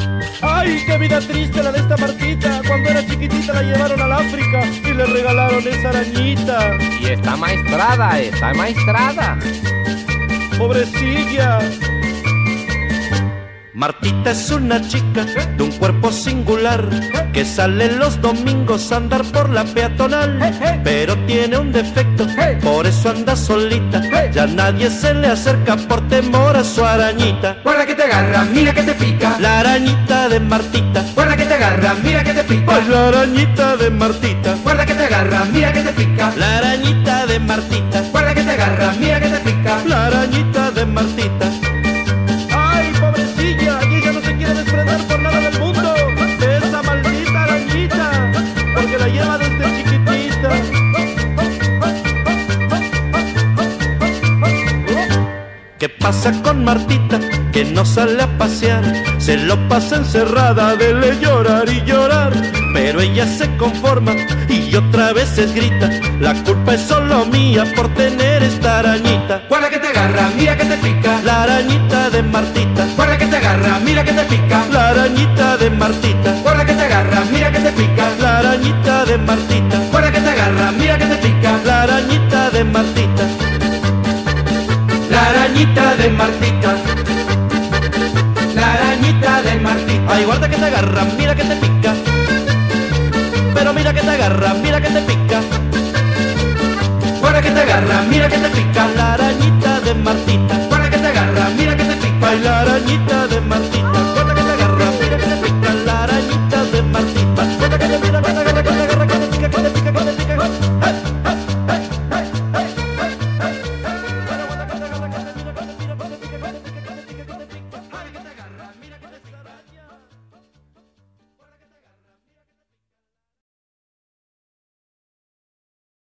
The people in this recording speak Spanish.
Ay, qué vida triste la de esta Martita. Cuando era chiquitita la llevaron al África y le regalaron esa arañita. Y está maestrada, está maestrada. Pobrecilla. Martita es una chica de un cuerpo singular que sale los domingos a andar por la peatonal, pero tiene un defecto, por eso anda solita. Ya nadie se le acerca por temor a su arañita. Guarda que te agarra, mira que te pica. La arañita de Martita. Guarda que te agarra, mira que te pica. Ay, la arañita de Martita. Guarda que te agarra, mira que te pica. La arañita de Martita. Guarda que te agarra, mira que te pica. La arañita de Martita. Ay, pobrecilla, y ella no se quiere desprender por nada del mundo de esa maldita arañita, porque la lleva desde chiquitita. ¿Qué pasa con Martita? Que no sale a pasear, se lo pasa encerrada, de llorar y llorar. Pero ella se conforma y otra vez grita: la culpa es solo mía por tener esta arañita. Guarda que te agarra, mira que te pica. La arañita de Martita. Guarda que te agarra, mira que te pica. La arañita de Martita. Guarda que te agarra, mira que te pica. La arañita de Martita. Guarda que te agarra, mira que te pica. La arañita de Martita. La arañita de Martita. La arañita de Martita. Ay, guarda que te agarra, mira que te pica. Pero mira que te agarra, mira que te pica. Guarda que te agarra, mira que te pica. La arañita de Martita. Guarda que te agarra, mira que te pica. Ay, la arañita